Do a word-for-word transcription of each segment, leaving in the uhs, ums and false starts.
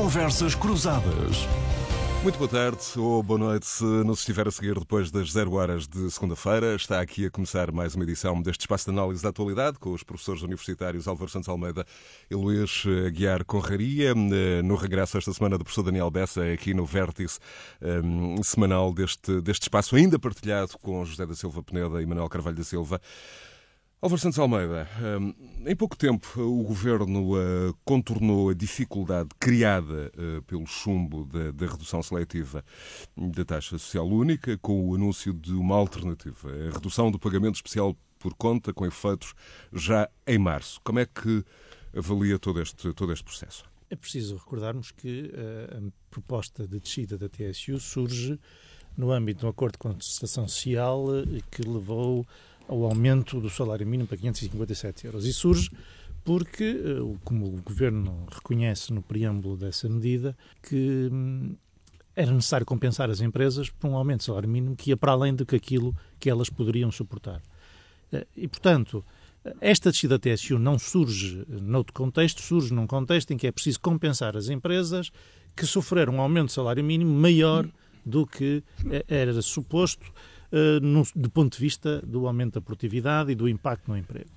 Conversas Cruzadas. Muito boa tarde ou boa noite se nos estiver a seguir depois das zero horas de segunda-feira. Está aqui a começar mais uma edição deste espaço de análise da atualidade com os professores universitários Álvaro Santos Almeida e Luís Aguiar Conraria. No regresso esta semana do professor Daniel Bessa, aqui no vértice um, semanal deste, deste espaço, ainda partilhado com José da Silva Peneda e Manuel Carvalho da Silva. Álvaro Santos Almeida, em pouco tempo o Governo contornou a dificuldade criada pelo chumbo da, da redução seletiva da taxa social única com o anúncio de uma alternativa, a redução do pagamento especial por conta com efeitos já em março. Como é que avalia todo este, todo este processo? É preciso recordarmos que a proposta de descida da T S U surge no âmbito de um acordo de concertação social que levou ao aumento do salário mínimo para quinhentos e cinquenta e sete euros. E surge porque, como o Governo reconhece no preâmbulo dessa medida, que era necessário compensar as empresas por um aumento do salário mínimo que ia para além do que aquilo que elas poderiam suportar. E, portanto, esta descida da T S U não surge noutro contexto, surge num contexto em que é preciso compensar as empresas que sofreram um aumento do salário mínimo maior do que era suposto Uh, no, do ponto de vista do aumento da produtividade e do impacto no emprego.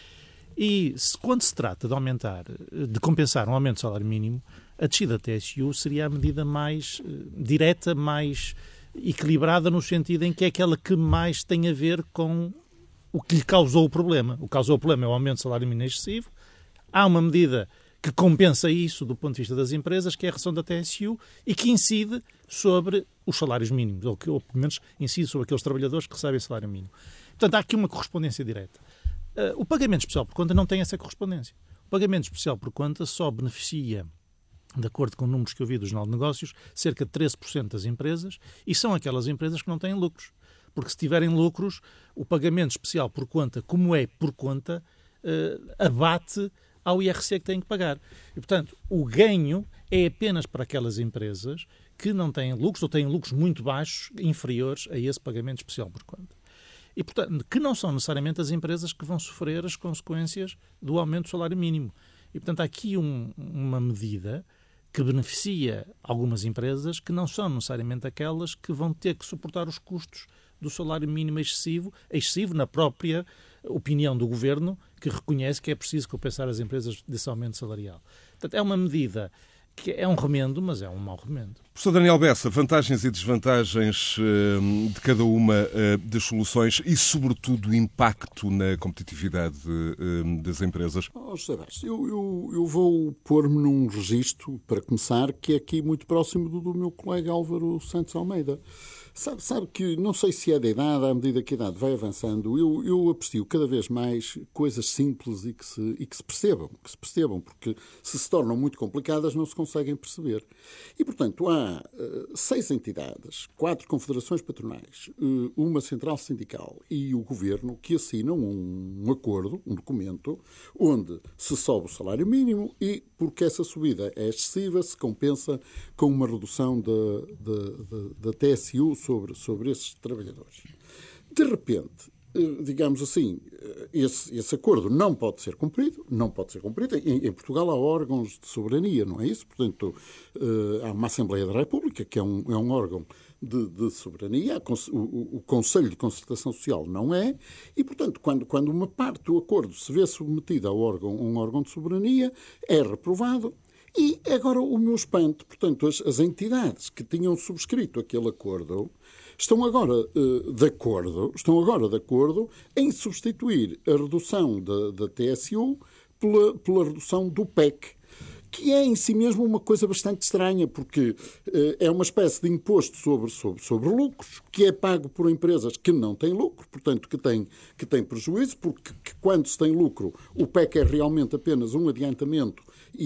E se, quando se trata de aumentar, de compensar um aumento do salário mínimo, a descida da T S U seria a medida mais uh, direta, mais equilibrada, no sentido em que é aquela que mais tem a ver com o que lhe causou o problema. O que causou o problema é o aumento do salário mínimo excessivo. Há uma medida que compensa isso do ponto de vista das empresas, que é a redução da T S U, e que incide sobre os salários mínimos, ou, que, ou pelo menos incide sobre aqueles trabalhadores que recebem salário mínimo. Portanto, há aqui uma correspondência direta. Uh, o pagamento especial por conta não tem essa correspondência. O pagamento especial por conta só beneficia, de acordo com números que eu vi do Jornal de Negócios, cerca de treze por cento das empresas, e são aquelas empresas que não têm lucros. Porque se tiverem lucros, o pagamento especial por conta, como é por conta, uh, abate ao I R C que têm que pagar. E, portanto, o ganho é apenas para aquelas empresas que não têm lucros ou têm lucros muito baixos, inferiores a esse pagamento especial por conta. E, portanto, que não são necessariamente as empresas que vão sofrer as consequências do aumento do salário mínimo. E, portanto, há aqui um, uma medida que beneficia algumas empresas que não são necessariamente aquelas que vão ter que suportar os custos do salário mínimo excessivo, excessivo na própria opinião do Governo, que reconhece que é preciso compensar as empresas desse aumento salarial. Portanto, é uma medida que é um remendo, mas é um mau remendo. Professor Daniel Bessa, vantagens e desvantagens uh, de cada uma uh, das soluções e, sobretudo, o impacto na competitividade uh, das empresas? Oh, José Bastos, eu, eu, eu vou pôr-me num registro, para começar, que é aqui muito próximo do, do meu colega Álvaro Santos Almeida. Sabe, sabe que, não sei se é da idade, à medida que a idade vai avançando, eu, eu aprecio cada vez mais coisas simples e que, se, e que se percebam, que se percebam, porque se se tornam muito complicadas não se conseguem perceber. E, portanto, há uh, seis entidades, quatro confederações patronais, uh, uma central sindical e o Governo que assinam um, um acordo, um documento, onde se sobe o salário mínimo e, porque essa subida é excessiva, se compensa com uma redução da, da, da, da T S U sobre, sobre esses trabalhadores. De repente, digamos assim, esse, esse acordo não pode ser cumprido, não pode ser cumprido. Em, em Portugal há órgãos de soberania, não é isso? Portanto, há uma Assembleia da República, que é um, é um órgão de, de soberania, o, o Conselho de Concertação Social não é, e, portanto, quando, quando uma parte do acordo se vê submetida ao órgão, a um órgão de soberania, é reprovado. E agora o meu espanto, portanto, as, as entidades que tinham subscrito aquele acordo estão agora uh, de acordo, estão agora de acordo em substituir a redução da, da T S U pela, pela redução do P E C, que é em si mesmo uma coisa bastante estranha, porque uh, é uma espécie de imposto sobre, sobre, sobre lucros, que é pago por empresas que não têm lucro, portanto, que têm, que têm prejuízo, porque que quando se tem lucro, o P E C é realmente apenas um adiantamento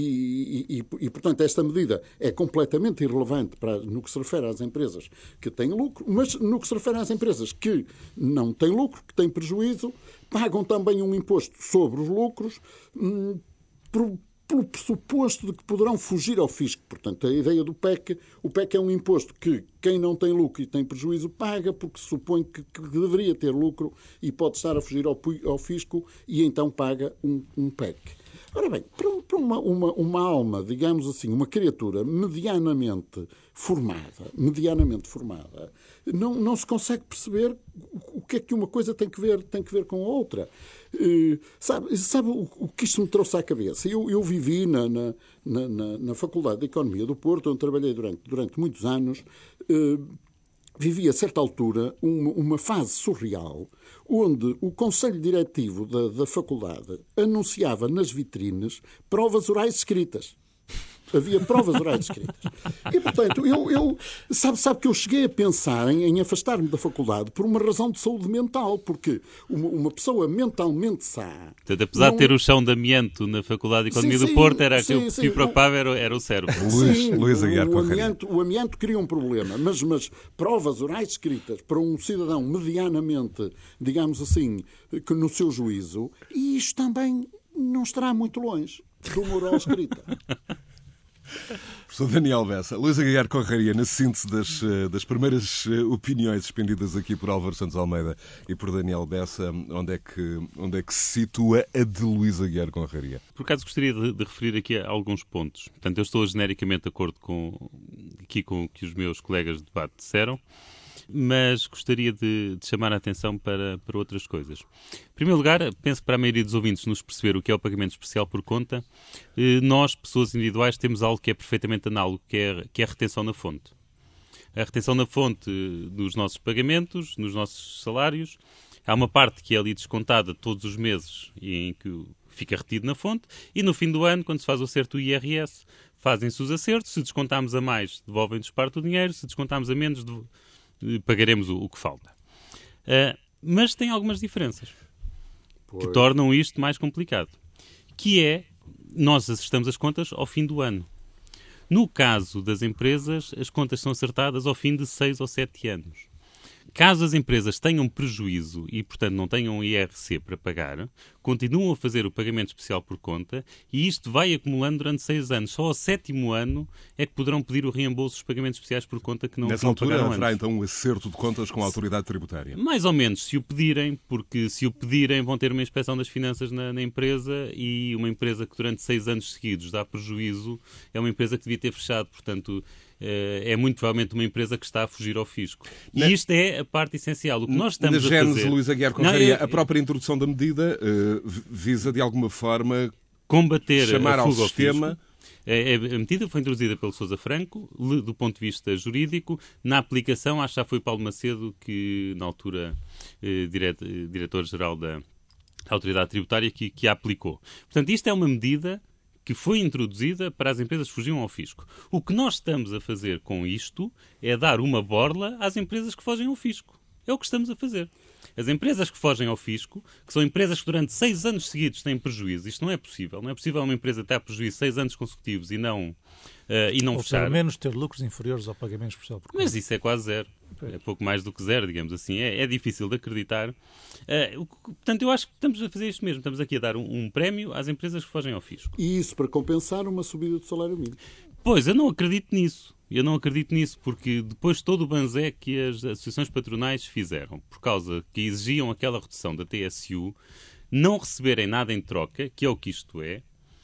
e, e, e, e portanto, esta medida é completamente irrelevante para, no que se refere às empresas que têm lucro, mas no que se refere às empresas que não têm lucro, que têm prejuízo, pagam também um imposto sobre os lucros, hum, por, pelo pressuposto de que poderão fugir ao fisco. Portanto, a ideia do P E C, o P E C é um imposto que quem não tem lucro e tem prejuízo paga, porque se supõe que, que deveria ter lucro e pode estar a fugir ao, ao fisco e então paga um, um P E C. Ora bem, para uma, uma, uma alma, digamos assim, uma criatura medianamente formada, medianamente formada, não, não se consegue perceber o que é que uma coisa tem que ver, tem que ver com a outra. Uh, sabe, sabe o, o que isto me trouxe à cabeça? Eu, eu vivi na, na, na, na Faculdade de Economia do Porto, onde trabalhei durante, durante muitos anos. Uh, vivi, a certa altura, uma, uma fase surreal, onde o Conselho Diretivo da, da faculdade anunciava nas vitrines provas orais escritas. Havia provas orais escritas. E, portanto, eu, eu, sabe, sabe que eu cheguei a pensar em, em afastar-me da faculdade por uma razão de saúde mental, porque uma, uma pessoa mentalmente sã... Portanto, apesar não... de ter o chão de amianto na Faculdade de Economia sim, do Porto, era sim, que sim, o que preocupava era, era o cérebro. Sim, Luís Aguiar o, amianto, o amianto cria um problema, mas, mas provas orais escritas para um cidadão medianamente, digamos assim, que no seu juízo, e isto também não estará muito longe do moral escrita. Professor Daniel Bessa, Luís Aguiar Conraria, na síntese das, das primeiras opiniões expendidas aqui por Álvaro Santos Almeida e por Daniel Bessa, onde é que, onde é que se situa a de Luís Aguiar Conraria? Por acaso gostaria de, de referir aqui a alguns pontos. Portanto, eu estou genericamente de acordo com, aqui com o que os meus colegas de debate disseram, mas gostaria de, de chamar a atenção para, para outras coisas. Em primeiro lugar, penso que para a maioria dos ouvintes nos perceber o que é o pagamento especial por conta, nós, pessoas individuais, temos algo que é perfeitamente análogo, que é, que é a retenção na fonte. A retenção na fonte dos nossos pagamentos, nos nossos salários, há uma parte que é ali descontada todos os meses e em que fica retido na fonte, e no fim do ano, quando se faz o acerto do I R S, fazem-se os acertos, se descontarmos a mais, devolvem-nos parte do dinheiro, se descontarmos a menos, pagaremos o, o que falta. Uh, mas tem algumas diferenças pois. que tornam isto mais complicado. Que é, nós acertamos as contas ao fim do ano. No caso das empresas, as contas são acertadas ao fim de seis ou sete anos. Caso as empresas tenham prejuízo e, portanto, não tenham I R C para pagar, continuam a fazer o pagamento especial por conta e isto vai acumulando durante seis anos. Só ao sétimo ano é que poderão pedir o reembolso dos pagamentos especiais por conta que não, Nessa que não altura pagaram haverá antes. então um acerto de contas com a autoridade tributária? Mais ou menos, se o pedirem, porque se o pedirem vão ter uma inspeção das finanças na, na empresa e uma empresa que durante seis anos seguidos dá prejuízo é uma empresa que devia ter fechado, portanto... é muito provavelmente uma empresa que está a fugir ao fisco. E na, isto é a parte essencial. O que nós estamos na a gênese, fazer... Luís Aguiar Conraria, a própria introdução da medida uh, visa, de alguma forma, combater chamar a fuga ao sistema... É, a medida foi introduzida pelo Sousa Franco, do ponto de vista jurídico. Na aplicação, acho que já foi Paulo Macedo, que na altura, eh, diretor, diretor-geral da Autoridade Tributária, que, que a aplicou. Portanto, isto é uma medida... que foi introduzida para as empresas que fugiam ao fisco. O que nós estamos a fazer com isto é dar uma borla às empresas que fogem ao fisco. É o que estamos a fazer. As empresas que fogem ao fisco, que são empresas que durante seis anos seguidos têm prejuízo, isto não é possível. Não é possível uma empresa ter prejuízo seis anos consecutivos e não, uh, e não Ou fechar. Ou pelo menos ter lucros inferiores ao pagamento especial por conta. Mas isso é quase zero. É pouco mais do que zero, digamos assim. É, é difícil de acreditar. Uh, portanto, eu acho que estamos a fazer isto mesmo. Estamos aqui a dar um, um prémio às empresas que fogem ao fisco. E isso para compensar uma subida do salário mínimo. Pois, eu não acredito nisso. Eu não acredito nisso, porque depois de todo o banzé que as associações patronais fizeram, por causa que exigiam aquela redução da T S U, não receberem nada em troca, que é o que isto é...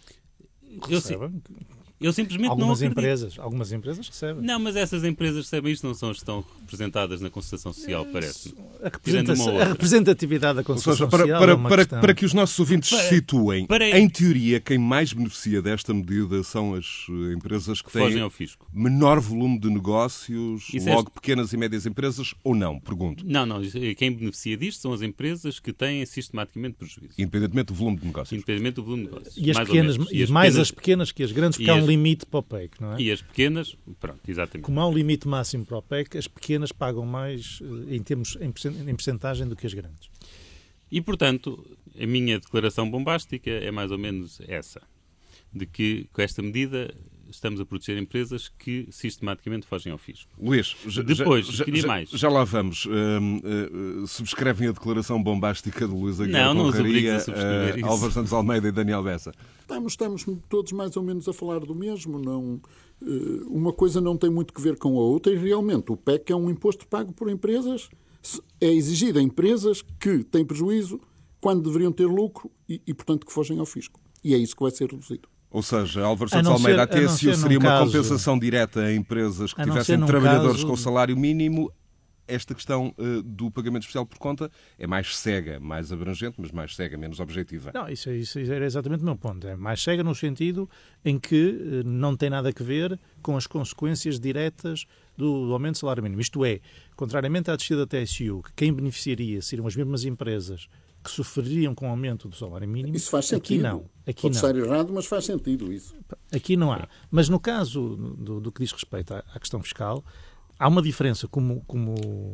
Recebem. Eu simplesmente algumas não acredito. Empresas, algumas empresas recebem. Não, mas essas empresas recebem isto, não são as que estão representadas na concertação social, parece-me. A, a representatividade da concertação para, social para, é uma para, questão... para que os nossos ouvintes para, se situem, para... em teoria, quem mais beneficia desta medida são as empresas que, que têm ao fisco. menor volume de negócios, Isso logo é... pequenas e médias empresas, ou não? Pergunto. Não, não. Quem beneficia disto são as empresas que têm sistematicamente prejuízo. Independentemente do volume de negócios. Independentemente do volume de negócios. E, as mais, pequenas, e, e as mais pequenas... as pequenas que as grandes, porque há um as... limite para o P E C, não é? E as pequenas, pronto, exatamente. Como há um limite máximo para o P E C, as pequenas pagam mais em termos em percentagem do que as grandes. E, portanto, a minha declaração bombástica é mais ou menos essa, de que com esta medida estamos a proteger empresas que sistematicamente fogem ao fisco. Luís, depois, já, queria já, mais. Já lá vamos. Uh, uh, subscrevem a declaração bombástica de Luís Aguiar Não, Conraria, não os obrigo a subscrever uh, isso. Álvaro Santos Almeida e Daniel Bessa. Estamos, estamos todos mais ou menos a falar do mesmo. Não, uh, uma coisa não tem muito que ver com a outra e realmente o P E C é um imposto pago por empresas, é exigido a empresas que têm prejuízo quando deveriam ter lucro e, e portanto, que fogem ao fisco. E é isso que vai ser reduzido. Ou seja, Álvaro Santos Almeida, a T S U seria uma caso, compensação direta a empresas que tivessem trabalhadores caso, com salário mínimo. Esta questão uh, do pagamento especial por conta é mais cega, mais abrangente, mas mais cega, menos objetiva. Não, isso, isso era exatamente o meu ponto. É mais cega no sentido em que uh, não tem nada a ver com as consequências diretas do, do aumento do salário mínimo. Isto é, contrariamente à descida da T S U, que quem beneficiaria seriam as mesmas empresas que sofreriam com o aumento do salário mínimo. Isso faz sentido. Aqui não. Aqui Pode não. estar errado, mas faz sentido isso. Aqui não há. Mas no caso do, do que diz respeito à, à questão fiscal, há uma diferença. Como, como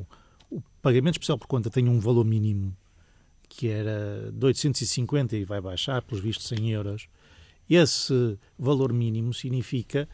o pagamento especial por conta tem um valor mínimo, que era de oitocentos e cinquenta e vai baixar, pelos vistos, cem euros, esse valor mínimo significa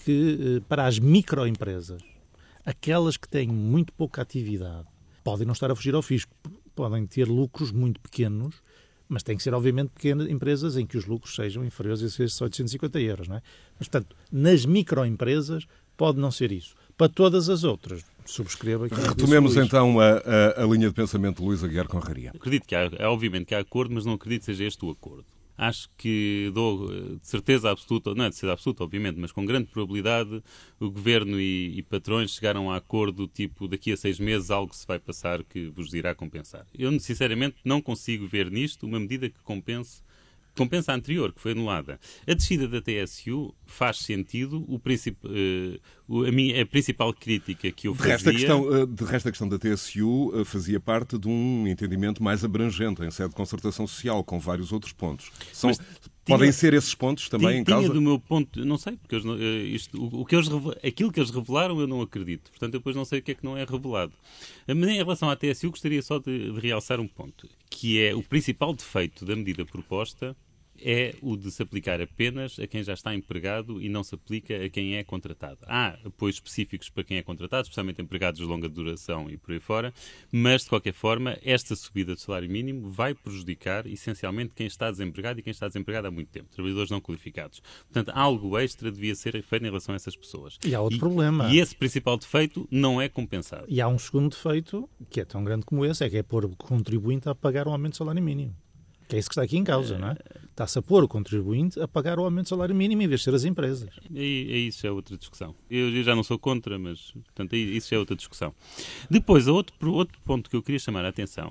que para as microempresas, aquelas que têm muito pouca atividade, podem não estar a fugir ao fisco, podem ter lucros muito pequenos, mas têm que ser, obviamente, pequenas empresas em que os lucros sejam inferiores a esses oitocentos e cinquenta euros, não é? Mas, portanto, nas microempresas pode não ser isso. Para todas as outras, subscreva aqui. Retomemos então a, a, a linha de pensamento de Luís Aguiar Conraria. Acredito que há, é obviamente que há acordo, mas não acredito que seja este o acordo. Acho que dou de certeza absoluta, não é de certeza absoluta, obviamente, mas com grande probabilidade o Governo e, e patrões chegaram a acordo tipo daqui a seis meses algo se vai passar que vos irá compensar. Eu, sinceramente, não consigo ver nisto uma medida que compense compensa a anterior, que foi anulada. A descida da T S U faz sentido. O princip... uh, a, minha, a principal crítica que eu fazia... De resto, a questão, de resto, a questão da T S U fazia parte de um entendimento mais abrangente, em sede de concertação social, com vários outros pontos. São... Mas... Podem ser esses pontos também tinha, em causa? Tinha do meu ponto, não sei, porque eu, isto, o, o que eles, aquilo que eles revelaram eu não acredito. Portanto, eu depois não sei o que é que não é revelado. Mas em relação à T S U, gostaria só de, de realçar um ponto, que é o principal defeito da medida proposta é o de se aplicar apenas a quem já está empregado e não se aplica a quem é contratado. Há apoios específicos para quem é contratado, especialmente empregados de longa duração e por aí fora, mas, de qualquer forma, esta subida do salário mínimo vai prejudicar, essencialmente, quem está desempregado e quem está desempregado há muito tempo, trabalhadores não qualificados. Portanto, algo extra devia ser feito em relação a essas pessoas. E há outro e, problema. E esse principal defeito não é compensado. E há um segundo defeito, que é tão grande como esse, é que é pôr o contribuinte a pagar o aumento do salário mínimo. Que é isso que está aqui em causa, não é? Está-se a pôr o contribuinte a pagar o aumento do salário mínimo em vez de ser as empresas. E, e isso é outra discussão. Eu, eu já não sou contra, mas portanto, isso é outra discussão. Depois, outro, outro ponto que eu queria chamar a atenção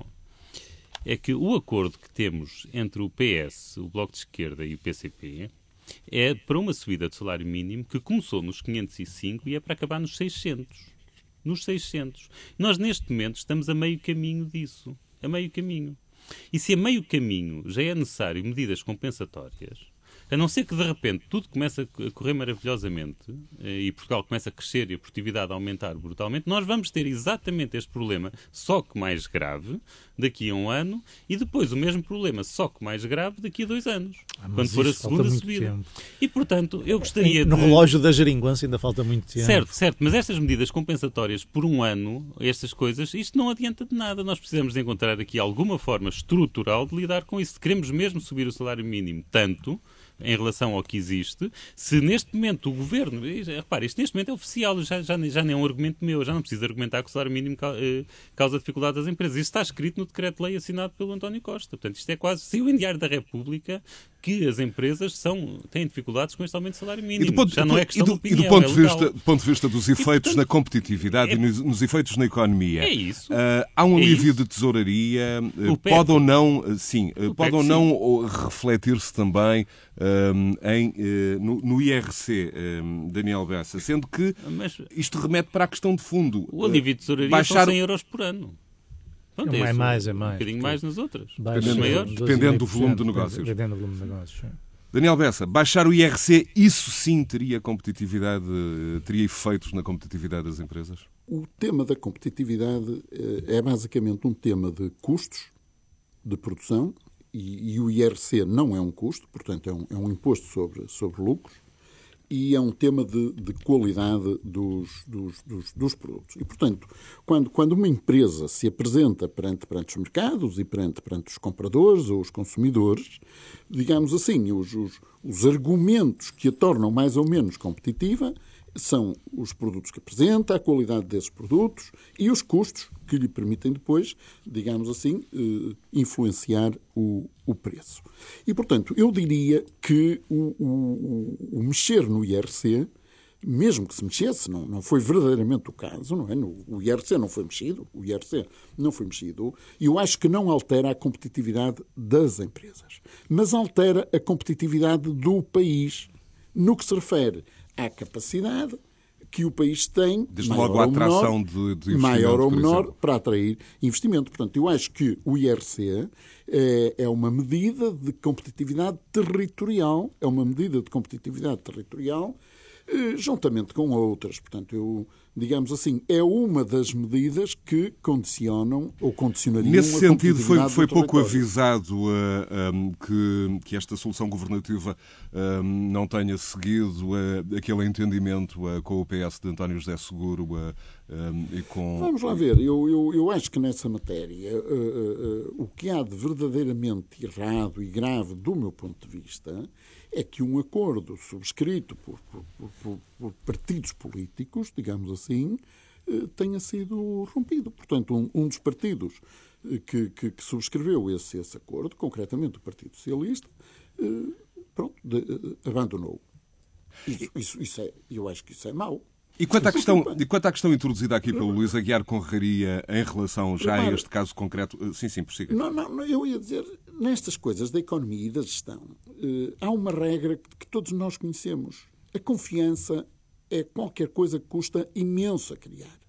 é que o acordo que temos entre o P S, o Bloco de Esquerda e o P C P é para uma subida do salário mínimo que começou nos quinhentos e cinco e é para acabar nos seiscentos. Nos seiscentos. Nós, neste momento, estamos a meio caminho disso. A meio caminho. E se a meio caminho já é necessário medidas compensatórias, a não ser que de repente tudo comece a correr maravilhosamente e Portugal começa a crescer e a produtividade a aumentar brutalmente, nós vamos ter exatamente este problema, só que mais grave, daqui a um ano, e depois o mesmo problema, só que mais grave, daqui a dois anos, ah, quando for a segunda subida. Tempo. E, portanto, eu gostaria no de... No relógio da geringonça ainda falta muito tempo. Certo, certo, mas estas medidas compensatórias por um ano, estas coisas, isto não adianta de nada. Nós precisamos de encontrar aqui alguma forma estrutural de lidar com isso. Se queremos mesmo subir o salário mínimo tanto, em relação ao que existe, se neste momento o Governo... Repare, isto neste momento é oficial, já, já, já nem é um argumento meu, já não preciso argumentar que o salário mínimo causa dificuldade das empresas. Isso está escrito no decreto-lei assinado pelo António Costa. Portanto, isto é quase... Saiu em Diário da República que as empresas são, têm dificuldades com este aumento do salário mínimo. Ponto, já não é questão e do, de opinião, e do ponto, é de vista, do ponto de vista dos efeitos e, portanto, na competitividade é, e nos, nos efeitos na economia, é isso. Uh, há um é alívio isso. de tesouraria, uh, P E C, pode ou não, sim, uh, pode ou sim. não refletir-se também um, em, uh, no, no I R C, um, Daniel Bessa, sendo que Mas, isto remete para a questão de fundo. O alívio de tesouraria baixar... são cem euros por ano. Pronto, não é, é mais, é mais. Um bocadinho mais nas outras. Dependendo, dependendo do volume de negócios. Dependendo do volume de negócios. Daniel Bessa, baixar o I R C, isso sim teria competitividade, teria efeitos na competitividade das empresas? O tema da competitividade é basicamente um tema de custos de produção e, e o I R C não é um custo, portanto é um, é um imposto sobre, sobre lucros, e é um tema de, de qualidade dos, dos, dos, dos produtos. E, portanto, quando, quando uma empresa se apresenta perante, perante os mercados e perante, perante os compradores ou os consumidores, digamos assim, os, os, os argumentos que a tornam mais ou menos competitiva são os produtos que apresenta, a qualidade desses produtos e os custos que lhe permitem depois, digamos assim, influenciar o, o preço. E, portanto, eu diria que o, o, o mexer no I R C, mesmo que se mexesse, não, não foi verdadeiramente o caso, não é? O I R C não foi mexido, o I R C não foi mexido, e eu acho que não altera a competitividade das empresas, mas altera a competitividade do país, no que se refere à capacidade que o país tem, desde logo a atração de, de investimento, maior ou menor, para atrair investimento. Portanto, eu acho que o I R C é, é uma medida de competitividade territorial, é uma medida de competitividade territorial, juntamente com outras. Portanto, eu, digamos assim, é uma das medidas que condicionam ou condicionariam Nesse a sentido, foi, competitividade foi do pouco território. avisado uh, um, que, que esta solução governativa um, não tenha seguido uh, aquele entendimento uh, com o P S de António José Seguro uh, um, e com... Vamos lá ver. Eu, eu, eu acho que nessa matéria uh, uh, uh, o que há de verdadeiramente errado e grave do meu ponto de vista é que um acordo subscrito por, por, por, por partidos políticos, digamos assim, tenha sido rompido. Portanto, um, um dos partidos que, que, que subscreveu esse, esse acordo, concretamente o Partido Socialista, pronto, de, abandonou. Isso, isso, isso é, eu acho que isso é mau. E quanto, à questão, e quanto à questão introduzida aqui pelo Luís Aguiar Conraria em relação já a este caso concreto... Sim, sim, prossiga. Não, não, eu ia dizer, nestas coisas da economia e da gestão, eh, há uma regra que, que todos nós conhecemos. A confiança é qualquer coisa que custa imenso a criar.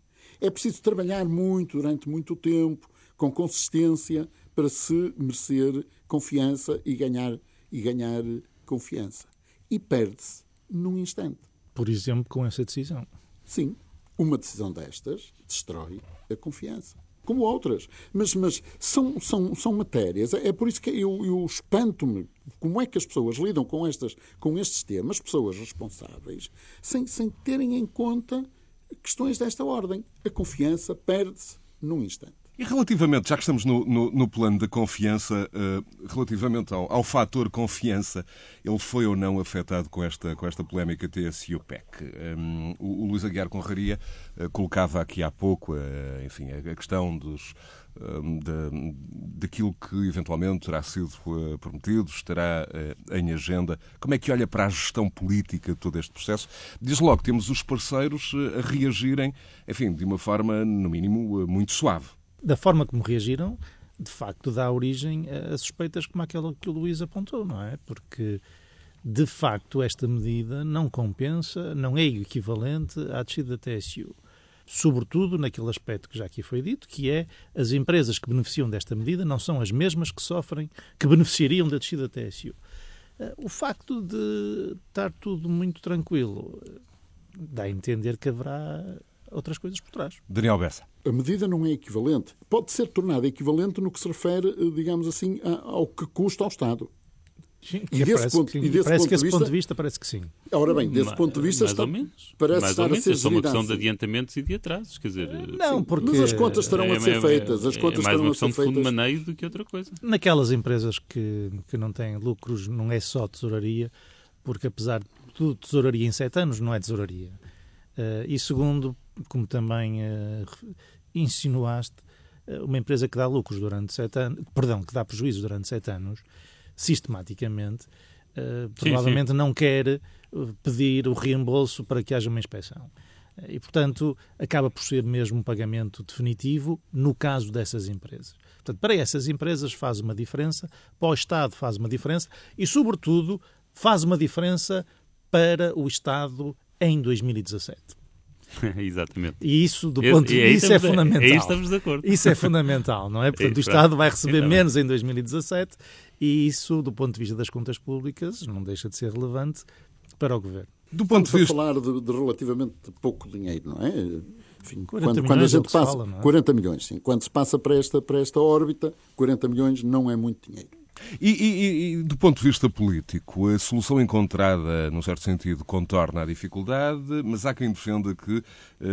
É preciso trabalhar muito, durante muito tempo, com consistência, para se merecer confiança e ganhar, e ganhar confiança. E perde-se num instante. Por exemplo, com essa decisão. Sim, uma decisão destas destrói a confiança. Como outras. Mas, mas são, são, são matérias. É por isso que eu, eu espanto-me como é que as pessoas lidam com, estas, com estes temas, pessoas responsáveis, sem, sem terem em conta questões desta ordem. A confiança perde-se num instante. E relativamente, já que estamos no, no, no plano da confiança, uh, relativamente ao, ao fator confiança, ele foi ou não afetado com esta, com esta polémica T S I U P E C? Um, o, o Luís Aguiar Conraria uh, colocava aqui há pouco, uh, enfim, a, a questão dos, um, da, daquilo que eventualmente terá sido uh, prometido, estará uh, em agenda. Como é que olha para a gestão política de todo este processo? Diz logo, temos os parceiros uh, a reagirem, enfim, de uma forma, no mínimo, uh, muito suave. Da forma como reagiram, de facto dá origem a suspeitas como aquela que o Luís apontou, não é? Porque, de facto, esta medida não compensa, não é equivalente à descida da T S U. Sobretudo naquele aspecto que já aqui foi dito, que é as empresas que beneficiam desta medida não são as mesmas que sofrem, que beneficiariam da descida da T S U. O facto de estar tudo muito tranquilo dá a entender que haverá outras coisas por trás. Daniel Bessa. A medida não é equivalente. Pode ser tornada equivalente no que se refere, digamos assim, ao que custa ao Estado. Sim, e desse parece ponto, que, e desse parece ponto que esse ponto de vista parece que sim. Ora bem, desse ponto de vista mais está, ou menos. parece mais estar ou menos. a ser É só uma questão gerida de assim. adiantamentos e de atrasos. Quer dizer, Não, sim. porque Mas as contas estarão é, a ser é, feitas. As é, contas é mais estarão uma a ser questão de fundo de feitas. maneio do que outra coisa. Naquelas empresas que, que não têm lucros, não é só tesouraria, porque apesar de tudo, tesouraria em sete anos não é tesouraria. Uh, e segundo, como também uh, insinuaste, uh, uma empresa que dá lucros durante sete anos, perdão, que dá prejuízos durante sete anos, sistematicamente, uh, provavelmente sim, sim. não quer pedir o reembolso para que haja uma inspeção. Uh, e, portanto, acaba por ser mesmo um pagamento definitivo no caso dessas empresas. Portanto, para essas empresas faz uma diferença, para o Estado faz uma diferença e, sobretudo, faz uma diferença para o Estado em dois mil e dezassete. Exatamente. E isso, do ponto de vista, isso é fundamental. Aí estamos de acordo. Isso é fundamental, não é? Portanto, é, o Estado vai receber então, menos em dois mil e dezassete e isso, do ponto de vista das contas públicas, não deixa de ser relevante para o Governo. Do ponto de vista... falar de, de relativamente pouco dinheiro, não é? Enfim, quando, quando a gente passa... Fala, não é? quarenta milhões, sim. Quando se passa para esta, para esta órbita, quarenta milhões não é muito dinheiro. E, e, e, do ponto de vista político, a solução encontrada, num certo sentido, contorna a dificuldade, mas há quem defenda que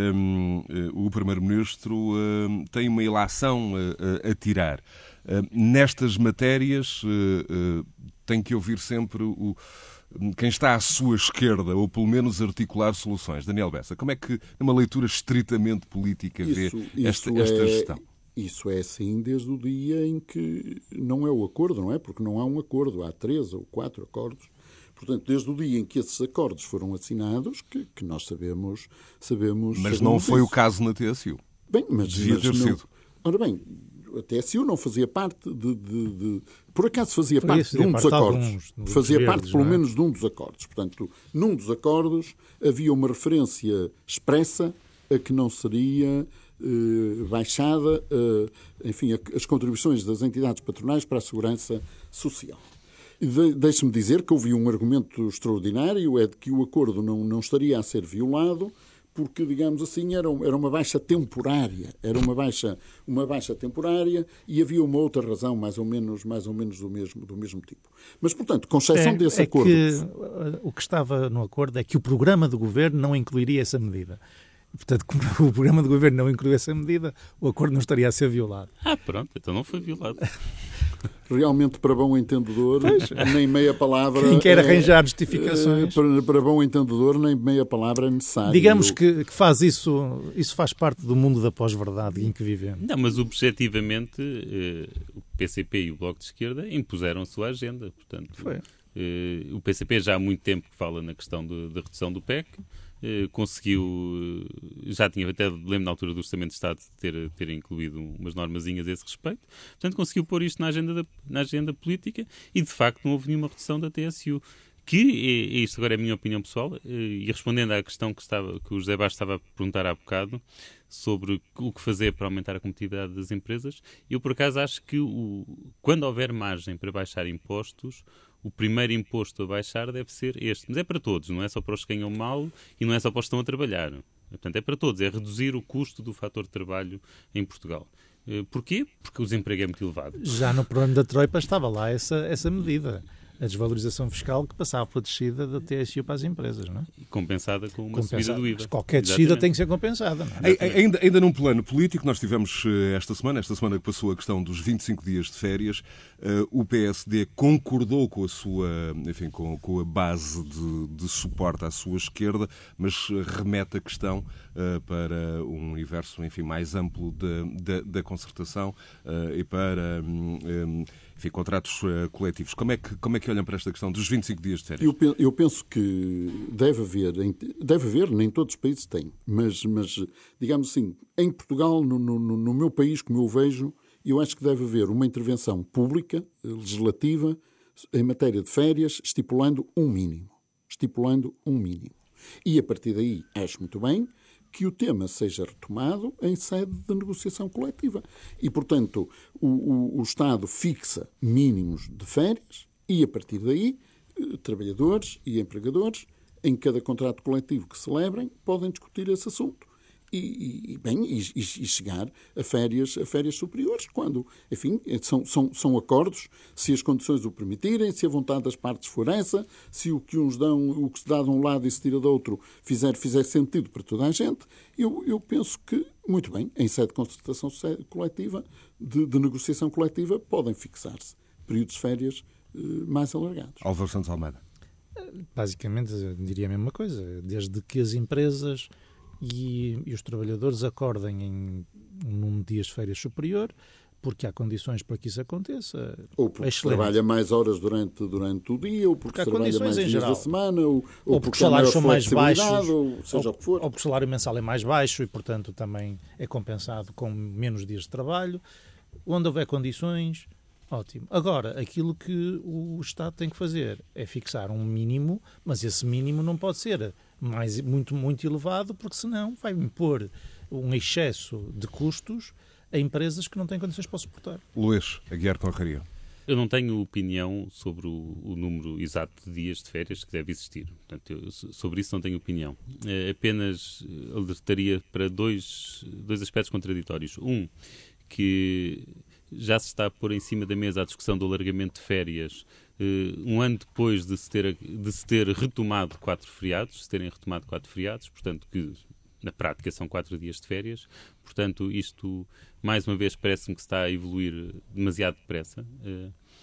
um, o Primeiro-Ministro um, tem uma ilação a, a tirar. Um, nestas matérias, uh, uh, tem que ouvir sempre o, quem está à sua esquerda, ou pelo menos articular soluções. Daniel Bessa, como é que, numa leitura estritamente política, vê isso, esta, isso esta é, gestão? Isso é assim desde o dia em que não é o acordo, não é? Porque não há um acordo, há três ou quatro acordos. Portanto, desde o dia em que esses acordos foram assinados, que, que nós sabemos... sabemos Mas sabemos não foi isso. o caso na T S U. Bem, mas, Devia mas ter não, sido. Ora bem, a T S U não fazia parte de... de, de por acaso fazia Por parte isso, de um fazia dos parte de acordos. alguns, dos fazia verdes, parte, pelo não é? menos, de um dos acordos. Portanto, num dos acordos havia uma referência expressa a que não seria eh, baixada, eh, enfim, a, as contribuições das entidades patronais para a segurança social. De, deixe-me dizer que houve um argumento extraordinário, é de que o acordo não, não estaria a ser violado, porque, digamos assim, era, era uma baixa temporária. Era uma baixa, uma baixa temporária e havia uma outra razão, mais ou menos, mais ou menos do, mesmo, do mesmo tipo. Mas, portanto, com exceção é, desse é acordo... Que, o que estava no acordo é que o programa do governo não incluiria essa medida. Portanto, como o programa do governo não incluiu essa medida, o acordo não estaria a ser violado. Ah, pronto, então não foi violado. Realmente, para bom entendedor, Pois. nem meia palavra... Quem quer é, arranjar justificações... Para, para bom entendedor, nem meia palavra é necessária. Digamos que, que faz isso, isso faz parte do mundo da pós-verdade em que vivemos. Não, mas objetivamente eh, o P C P e o Bloco de Esquerda impuseram a sua agenda. Portanto, Foi. eh, o P C P já há muito tempo que fala na questão de, da redução do P E C. Eh, conseguiu, eh, já tinha, até lembro na altura do Orçamento de Estado de ter, ter incluído umas normazinhas a esse respeito, portanto conseguiu pôr isto na agenda, da, na agenda política e de facto não houve nenhuma redução da T S U. Que, e isto agora é a minha opinião pessoal, e respondendo à questão que, estava, que o José Bastos estava a perguntar há bocado, sobre o que fazer para aumentar a competitividade das empresas, eu por acaso acho que o, quando houver margem para baixar impostos, o primeiro imposto a baixar deve ser este. Mas é para todos, não é só para os que ganham mal e não é só para os que estão a trabalhar. Portanto, é para todos, é reduzir o custo do fator de trabalho em Portugal. Porquê? Porque o desemprego é muito elevado. Já no programa da Troika estava lá essa, essa medida. A desvalorização fiscal que passava pela descida da T S U para as empresas, não é? Compensada com uma Compensada. subida do I V A. Mas qualquer descida Exatamente. tem que ser compensada, não é? Ainda, ainda num plano político, nós tivemos esta semana, esta semana que passou a questão dos vinte e cinco dias de férias, o P S D concordou com a sua, enfim, com, com a base de, de suporte à sua esquerda, mas remete a questão uh, para um universo, enfim, mais amplo da, da, da concertação uh, e para um, um, enfim, contratos uh, coletivos. Como é, que, como é que olham para esta questão dos vinte e cinco dias de férias? Eu, eu penso que deve haver, deve haver, nem todos os países têm, mas, mas digamos assim, em Portugal, no, no, no meu país, como eu vejo, eu acho que deve haver uma intervenção pública, legislativa, em matéria de férias, estipulando um mínimo. Estipulando um mínimo. E, a partir daí, acho muito bem que o tema seja retomado em sede de negociação coletiva. E, portanto, o, o, o Estado fixa mínimos de férias e, a partir daí, trabalhadores e empregadores, em cada contrato coletivo que celebrem, podem discutir esse assunto. E, e, bem, e, e chegar a férias, a férias superiores, quando, enfim, são, são, são acordos, se as condições o permitirem, se a vontade das partes for essa, se o que uns dão, o que se dá de um lado e se tira do outro fizer, fizer sentido para toda a gente, eu, eu penso que, muito bem, em sede de concertação coletiva, de, de negociação coletiva, podem fixar-se períodos de férias eh, mais alargados. Álvaro Santos Almeida. Basicamente, eu diria a mesma coisa, desde que as empresas E, e os trabalhadores acordem em um número de dias de férias superior, porque há condições para que isso aconteça. Ou porque é se trabalha mais horas durante, durante o dia, ou porque, porque se trabalha mais dias geral. da semana, ou, ou, ou porque os salários são mais baixos, ou seja ou, o que for. ou porque o salário mensal é mais baixo e, portanto, também é compensado com menos dias de trabalho. Onde houver condições, ótimo. Agora, aquilo que o Estado tem que fazer é fixar um mínimo, mas esse mínimo não pode ser mais, muito, muito elevado, porque senão vai impor um excesso de custos a empresas que não têm condições para suportar. Luís Aguiar Conraria. Eu não tenho opinião sobre o, o número exato de dias de férias que deve existir. Portanto, eu, sobre isso não tenho opinião. É, apenas alertaria para dois, dois aspectos contraditórios. Um, que já se está a pôr em cima da mesa a discussão do alargamento de férias uh, um ano depois de se, ter, de se ter retomado quatro feriados, se terem retomado quatro feriados, portanto que na prática são quatro dias de férias. Portanto, isto, mais uma vez, parece-me que está a evoluir demasiado depressa. Uh,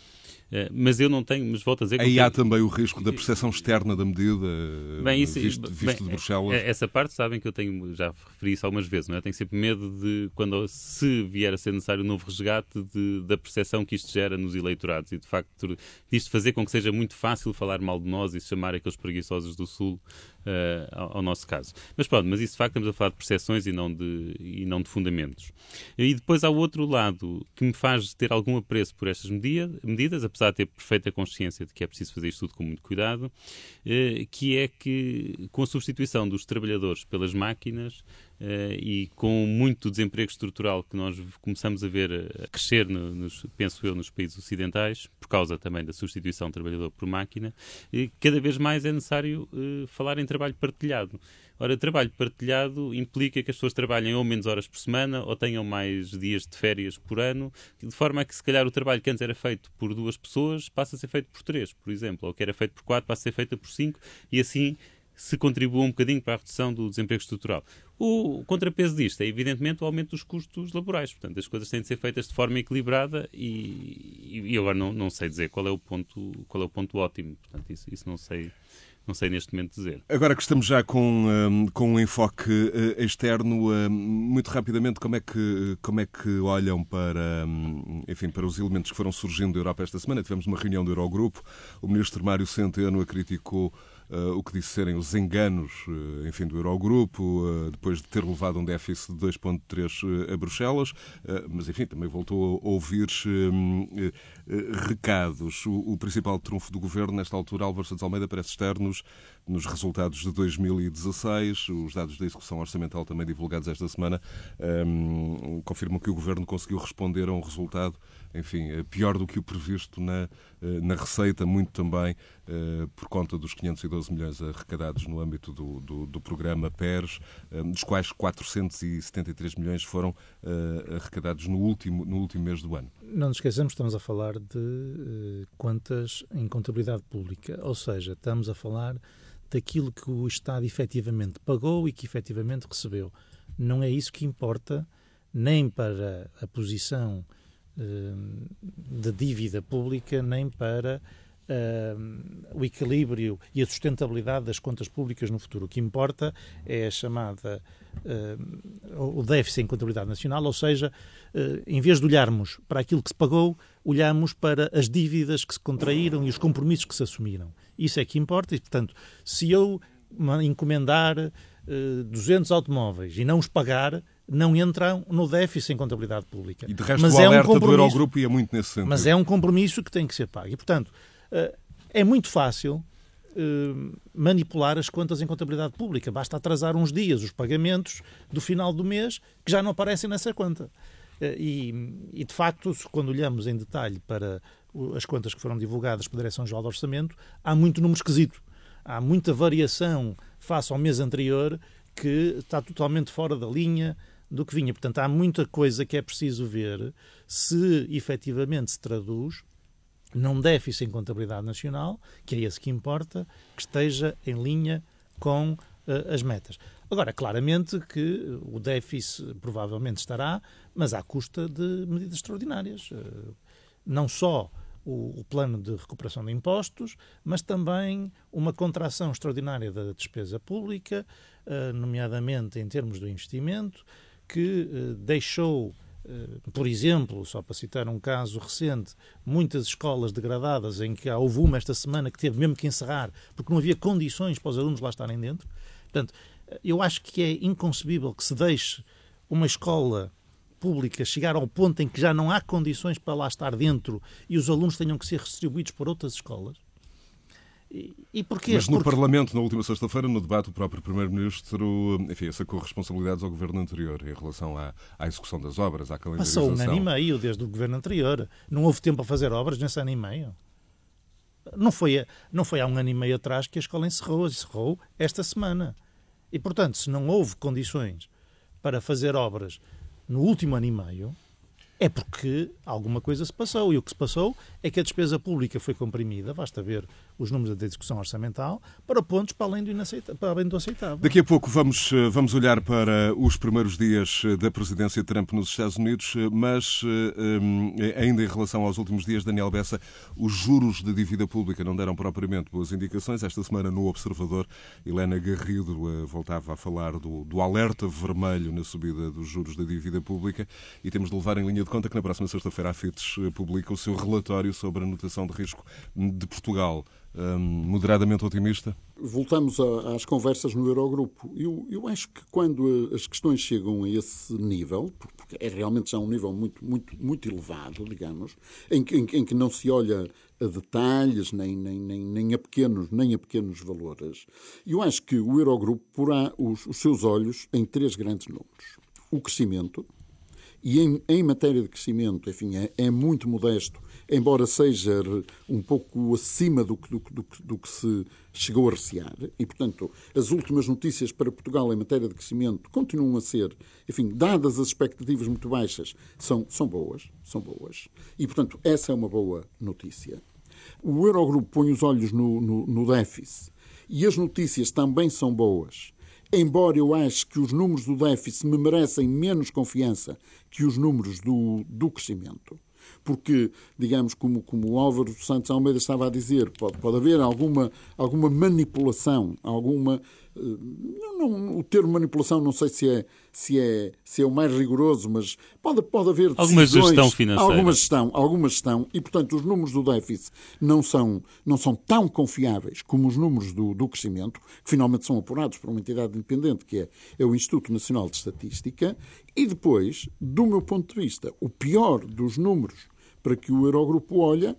Mas eu não tenho, mas volto a dizer... Que Aí tenho... há também o risco da percepção externa da medida, bem, isso, visto, visto bem, de Bruxelas. Essa parte sabem que eu tenho, já referi isso algumas vezes, não é? Tenho sempre medo de, quando se vier a ser necessário um novo resgate, de, da percepção que isto gera nos eleitorados e, de facto, disto fazer com que seja muito fácil falar mal de nós e chamar aqueles preguiçosos do Sul uh, ao, ao nosso caso. Mas pronto, mas isso, de facto, estamos a falar de percepções e não de, e não de fundamentos. E depois há o outro lado que me faz ter algum apreço por estas medidas, medidas apesar de ter perfeita consciência de que é preciso fazer isto tudo com muito cuidado, uh, que é que, com a substituição dos trabalhadores pelas máquinas, Uh, e com muito desemprego estrutural que nós começamos a ver a crescer, no, nos, penso eu, nos países ocidentais, por causa também da substituição de trabalhador por máquina, e cada vez mais é necessário uh, falar em trabalho partilhado. Ora, trabalho partilhado implica que as pessoas trabalhem ou menos horas por semana ou tenham mais dias de férias por ano, de forma a que, se calhar, o trabalho que antes era feito por duas pessoas passa a ser feito por três, por exemplo, ou que era feito por quatro passa a ser feito por cinco, e assim se contribua um bocadinho para a redução do desemprego estrutural. O contrapeso disto é, evidentemente, o aumento dos custos laborais. Portanto, as coisas têm de ser feitas de forma equilibrada e, e agora não, não sei dizer qual é o ponto, qual é o ponto ótimo. Portanto, isso, isso não sei... Não sei neste momento dizer. Agora que estamos já com, um, com um enfoque uh, externo, uh, muito rapidamente, como é que, como é que olham para, um, enfim, para os elementos que foram surgindo da Europa esta semana? Tivemos uma reunião do Eurogrupo, o ministro Mário Centeno criticou uh, o que disse serem os enganos uh, enfim, do Eurogrupo, uh, depois de ter levado um déficit de dois vírgula três uh, a Bruxelas, uh, mas enfim, também voltou a ouvir uh, uh, recados. O, o principal trunfo do governo, nesta altura, Álvaro Santos Almeida, parece estar-nos nos resultados de dois mil e dezasseis. Os dados da execução orçamental também divulgados esta semana um, confirmam que o Governo conseguiu responder a um resultado, enfim, pior do que o previsto na, na receita, muito também uh, por conta dos quinhentos e doze milhões arrecadados no âmbito do, do, do programa P E R S, um, dos quais quatrocentos e setenta e três milhões foram uh, arrecadados no último, no último mês do ano. Não nos esqueçamos, estamos a falar de uh, contas em contabilidade pública, ou seja, estamos a falar daquilo que o Estado efetivamente pagou e que efetivamente recebeu. Não é isso que importa, nem para a posição uh, de dívida pública, nem para uh, o equilíbrio e a sustentabilidade das contas públicas no futuro. O que importa é a chamada uh, o déficit em contabilidade nacional, ou seja, uh, em vez de olharmos para aquilo que se pagou, olhamos para as dívidas que se contraíram e os compromissos que se assumiram. Isso é que importa e, portanto, se eu encomendar uh, duzentos automóveis e não os pagar, não entram no déficit em contabilidade pública. E de resto mas o é alerta um do Eurogrupo ia muito nesse sentido. Mas é um compromisso que tem que ser pago. E, portanto, uh, é muito fácil uh, manipular as contas em contabilidade pública. Basta atrasar uns dias os pagamentos do final do mês que já não aparecem nessa conta. E, e, de facto, quando olhamos em detalhe para as contas que foram divulgadas pela Direção-Geral do Orçamento, há muito número esquisito. Há muita variação face ao mês anterior que está totalmente fora da linha do que vinha. Portanto, há muita coisa que é preciso ver se efetivamente se traduz num déficit em contabilidade nacional, que é esse que importa, que esteja em linha com uh, as metas. Agora, claramente que o déficit provavelmente estará, mas à custa de medidas extraordinárias. Não só o, o plano de recuperação de impostos, mas também uma contração extraordinária da despesa pública, nomeadamente em termos do investimento, que deixou, por exemplo, só para citar um caso recente, muitas escolas degradadas em que houve uma esta semana que teve mesmo que encerrar porque não havia condições para os alunos lá estarem dentro. Portanto, eu acho que é inconcebível que se deixe uma escola pública chegar ao ponto em que já não há condições para lá estar dentro e os alunos tenham que ser redistribuídos por outras escolas. E, e porquê? Mas no Porque... Parlamento, na última sexta-feira, no debate, o próprio Primeiro-Ministro, enfim, sacou responsabilidades ao Governo anterior em relação à, à execução das obras, à calendarização. Passou um ano e meio desde o Governo anterior. Não houve tempo a fazer obras nesse ano e meio. Não foi, não foi há um ano e meio atrás que a escola encerrou. Encerrou esta semana. E, portanto, se não houve condições para fazer obras no último ano e meio, é porque alguma coisa se passou. E o que se passou é que a despesa pública foi comprimida, basta ver os números da discussão orçamental, para pontos para além do, inaceitável, para além do aceitável. Daqui a pouco vamos, vamos olhar para os primeiros dias da presidência de Trump nos Estados Unidos, mas ainda em relação aos últimos dias, Daniel Bessa, os juros de dívida pública não deram propriamente boas indicações. Esta semana, no Observador, Helena Garrido voltava a falar do, do alerta vermelho na subida dos juros da dívida pública, e temos de levar em linha de conta que na próxima sexta-feira a Fitch publica o seu relatório sobre a notação de risco de Portugal. Um, moderadamente otimista? Voltamos a, às conversas no Eurogrupo. Eu, eu acho que quando as questões chegam a esse nível, porque é realmente já um nível muito, muito, muito elevado, digamos, em que, em, em que não se olha a detalhes, nem, nem, nem, nem, a pequenos, nem a pequenos valores, eu acho que o Eurogrupo porá os, os seus olhos em três grandes números. O crescimento, e em, em matéria de crescimento, enfim, é, é muito modesto, embora seja um pouco acima do que, do, do, do que se chegou a recear. E, portanto, as últimas notícias para Portugal em matéria de crescimento continuam a ser, enfim, dadas as expectativas muito baixas, são, são boas, são boas. E, portanto, essa é uma boa notícia. O Eurogrupo põe os olhos no, no, no déficit, e as notícias também são boas. Embora eu ache que os números do déficit me merecem menos confiança que os números do, do crescimento. Porque, digamos, como, como o Álvaro Santos Almeida estava a dizer, pode, pode haver alguma, alguma manipulação, alguma... Não, não, o termo manipulação não sei se é, se, é, se é o mais rigoroso, mas pode, pode haver decisões... Alguma gestão financeira. Alguma gestão, alguma gestão. E, portanto, os números do déficit não são, não são tão confiáveis como os números do, do crescimento, que finalmente são apurados por uma entidade independente, que é, é o Instituto Nacional de Estatística. E depois, do meu ponto de vista, o pior dos números para que o Eurogrupo olha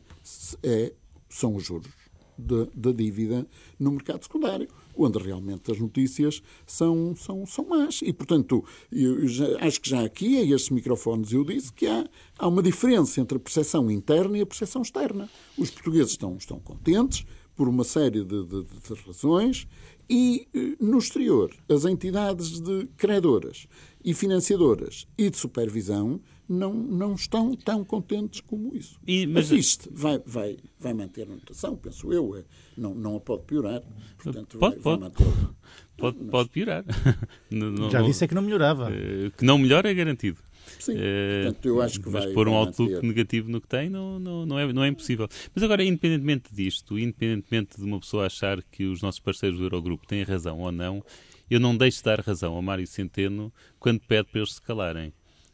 é, são os juros da, da dívida no mercado secundário, onde realmente as notícias são, são, são más. E, portanto, eu já, acho que já aqui, a estes microfones, eu disse que há, há uma diferença entre a percepção interna e a percepção externa. Os portugueses estão, estão contentes por uma série de, de, de razões, e no exterior, as entidades de credoras e financiadoras e de supervisão não, não estão tão contentes como isso. E, mas... A FIST vai, vai, vai manter a notação, penso eu, é, não, não a pode piorar. Portanto, pode, vai, pode. vai manter... Pode, mas... pode piorar. não, Já disse é que não melhorava. Que não melhora é garantido. Sim, portanto, eu acho que mas vai, pôr um vai outlook manter. negativo no que tem não, não, não, é, não é impossível. Mas agora, independentemente disto, independentemente de uma pessoa achar que os nossos parceiros do Eurogrupo têm razão ou não, eu não deixo de dar razão ao Mário Centeno quando pede para eles se calarem.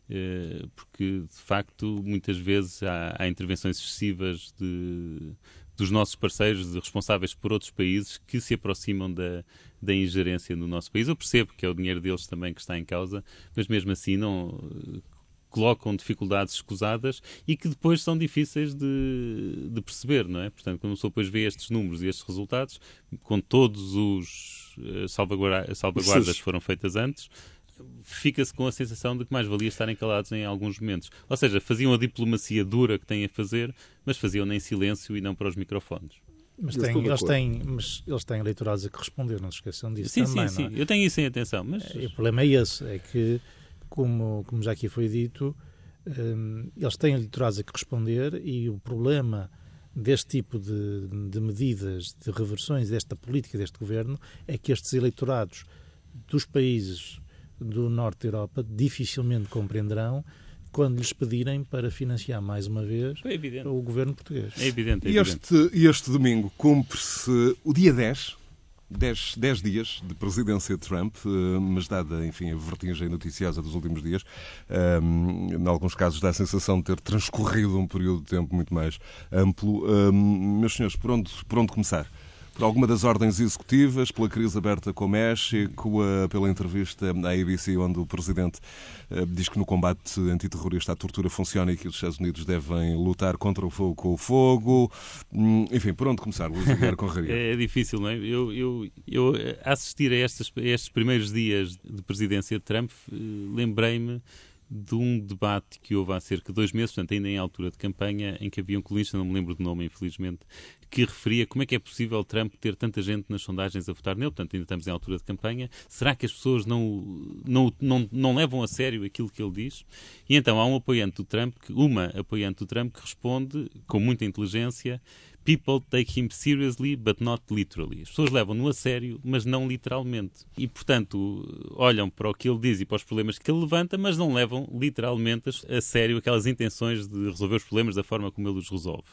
Porque, de facto, muitas vezes há, há intervenções excessivas de, dos nossos parceiros, de responsáveis por outros países, que se aproximam da, da ingerência no nosso país. Eu percebo que é o dinheiro deles também que está em causa, mas mesmo assim não colocam dificuldades escusadas e que depois são difíceis de, de perceber, não é? Portanto, quando a pessoa depois vê estes números e estes resultados, com todos os salvaguarda, salvaguardas que foram feitas antes, fica-se com a sensação de que mais valia estarem calados em alguns momentos. Ou seja, faziam a diplomacia dura que têm a fazer, mas faziam-na em silêncio e não para os microfones. Mas, têm, eles têm, mas eles têm eleitorados a que responder, não se esqueçam disso sim, também. Sim, não é? sim, eu tenho isso em atenção. Mas... E o problema é esse, é que, como, como já aqui foi dito, um, eles têm eleitorados a que responder, e o problema deste tipo de, de medidas, de reversões desta política, deste governo, é que estes eleitorados dos países do Norte da Europa dificilmente compreenderão quando lhes pedirem para financiar mais uma vez é o governo português. É evidente. É e este, evidente. este domingo cumpre-se o dia dez, dez, dez dias de presidência de Trump, mas dada, enfim, a vertigem noticiosa dos últimos dias, um, em alguns casos dá a sensação de ter transcorrido um período de tempo muito mais amplo. Um, meus senhores, por onde, por onde começar? Por alguma das ordens executivas, pela crise aberta com o México, pela entrevista à A B C, onde o Presidente diz que no combate antiterrorista a tortura funciona e que os Estados Unidos devem lutar contra o fogo com o fogo. Enfim, por onde começar, Luís Aguiar Conraria? É difícil, não é? Eu, eu, eu assistir a estes, a estes primeiros dias de presidência de Trump, lembrei-me de um debate que houve há cerca de dois meses, portanto ainda em altura de campanha, em que havia um colunista, não me lembro do nome infelizmente, que referia como é que é possível Trump ter tanta gente nas sondagens a votar nele, portanto ainda estamos em altura de campanha, será que as pessoas não, não, não, não levam a sério aquilo que ele diz? E então há um apoiante do Trump, uma apoiante do Trump que responde com muita inteligência: "People take him seriously, but not literally." As pessoas levam-no a sério, mas não literalmente. E, portanto, olham para o que ele diz e para os problemas que ele levanta, mas não levam literalmente a sério aquelas intenções de resolver os problemas da forma como ele os resolve.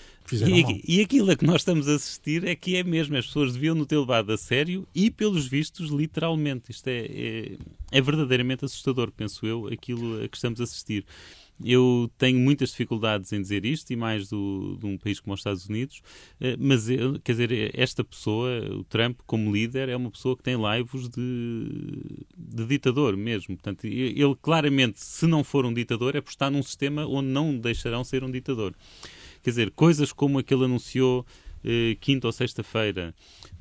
E, e aquilo a que nós estamos a assistir é que é mesmo, as pessoas deviam no ter levado a sério e, pelos vistos, literalmente. Isto é, é, é verdadeiramente assustador, penso eu, aquilo a que estamos a assistir. Eu tenho muitas dificuldades em dizer isto, e mais do, de um país como os Estados Unidos, mas, quer dizer, esta pessoa, o Trump, como líder, é uma pessoa que tem laivos de, de ditador mesmo. Portanto, ele claramente, se não for um ditador, é por estar num sistema onde não deixarão ser um ditador. Quer dizer, coisas como a que ele anunciou eh, quinta ou sexta-feira,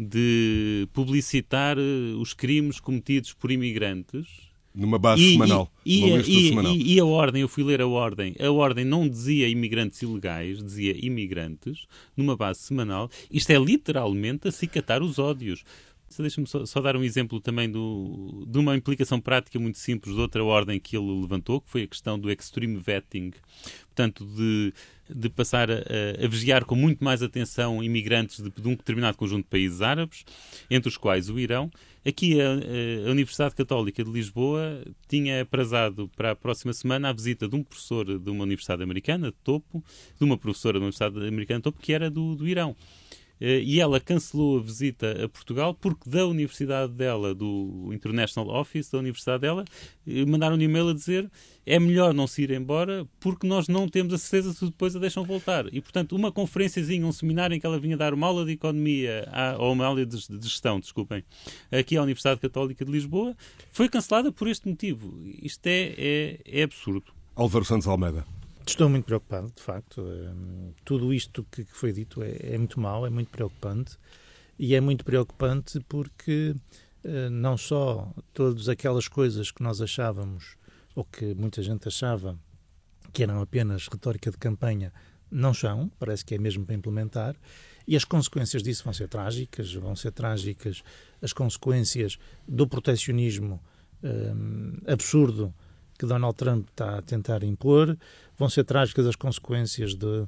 de publicitar eh, os crimes cometidos por imigrantes. Numa base e, semanal. E, numa e, semanal. E, e a ordem, eu fui ler a ordem, a ordem não dizia imigrantes ilegais, dizia imigrantes, numa base semanal. Isto é literalmente acicatar os ódios. Deixa-me só, só dar um exemplo também do, de uma implicação prática muito simples de outra ordem que ele levantou, que foi a questão do extreme vetting, portanto, de, de passar a, a vigiar com muito mais atenção imigrantes de, de um determinado conjunto de países árabes, entre os quais o Irão. Aqui a, a Universidade Católica de Lisboa tinha aprazado para a próxima semana a visita de um professor de uma universidade americana de topo, de uma professora de uma universidade americana de topo, que era do, do Irão. E ela cancelou a visita a Portugal porque da universidade dela, do International Office da universidade dela, mandaram um e-mail a dizer: é melhor não se ir embora porque nós não temos a certeza se depois a deixam voltar. E, portanto, uma conferenciazinha, um seminário em que ela vinha dar uma aula de economia, ou uma aula de gestão, desculpem, aqui à Universidade Católica de Lisboa, foi cancelada por este motivo. Isto é, é, é absurdo. Álvaro Santos Almeida. Estou muito preocupado, de facto. Tudo isto que foi dito é, é muito mau, é muito preocupante. E é muito preocupante porque não só todas aquelas coisas que nós achávamos, ou que muita gente achava, que eram apenas retórica de campanha, não são, parece que é mesmo para implementar, e as consequências disso vão ser trágicas, vão ser trágicas as consequências do protecionismo hum, absurdo que Donald Trump está a tentar impor, vão ser trágicas as consequências de,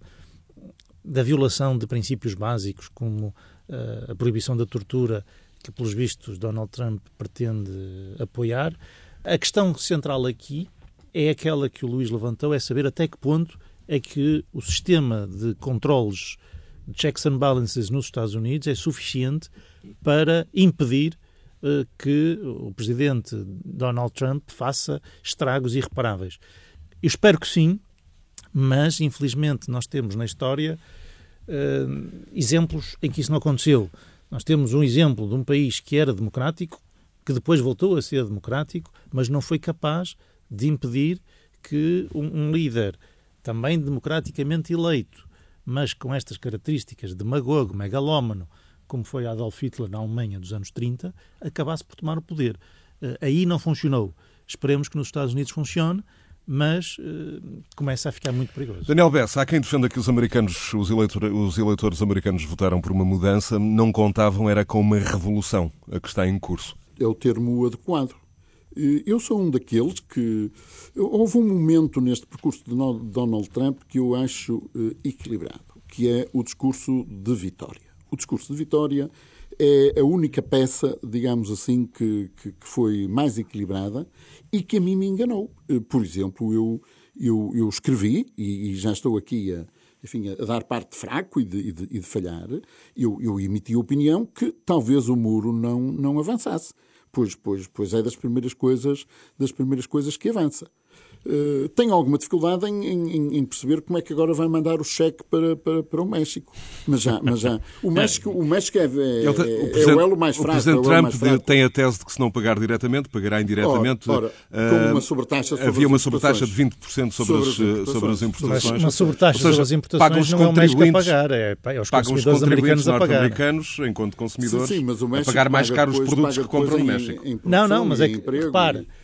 da violação de princípios básicos, como uh, a proibição da tortura, que, pelos vistos, Donald Trump pretende apoiar. A questão central aqui é aquela que o Luís levantou, é saber até que ponto é que o sistema de controles, de checks and balances nos Estados Unidos é suficiente para impedir que o presidente Donald Trump faça estragos irreparáveis. Eu espero que sim, mas infelizmente nós temos na história uh, exemplos em que isso não aconteceu. Nós temos um exemplo de um país que era democrático, que depois voltou a ser democrático, mas não foi capaz de impedir que um, um líder também democraticamente eleito, mas com estas características, demagogo, megalómano, como foi Adolf Hitler na Alemanha dos anos trinta, acabasse por tomar o poder. Uh, aí não funcionou. Esperemos que nos Estados Unidos funcione, mas uh, começa a ficar muito perigoso. Daniel Bessa, há quem defenda que os americanos, os, eleitor, os eleitores americanos votaram por uma mudança, não contavam, era com uma revolução, a que está em curso. É o termo adequado. Eu sou um daqueles que... Houve um momento neste percurso de Donald Trump que eu acho uh, equilibrado, que é o discurso de vitória. O discurso de vitória é a única peça, digamos assim, que, que, que foi mais equilibrada e que a mim me enganou. Por exemplo, eu, eu, eu escrevi, e, e já estou aqui a, enfim, a dar parte de fraco e de, e de, e de falhar, eu, eu emiti a opinião que talvez o muro não, não avançasse. Pois, pois, pois é das primeiras coisas, das primeiras coisas que avança. Uh, tenho alguma dificuldade em, em, em perceber como é que agora vai mandar o cheque para, para, para o México. Mas já, mas já. O México, o México é, é, é, é o elo mais fraco. O Presidente Trump fraco. tem a tese de que se não pagar diretamente, pagará indiretamente. Ora, ora, como uma sobretaxa sobre havia uma as sobretaxa de vinte por cento sobre, sobre, as, as, sobre as importações. Mas uma sobretaxa seja, sobre as importações não é o México a pagar, é, é os consumidores americanos a pagar. norte-americanos, enquanto consumidores, sim, sim, mas o a pagar mais caros os produtos que compram no México. Não, não, mas é que, repare,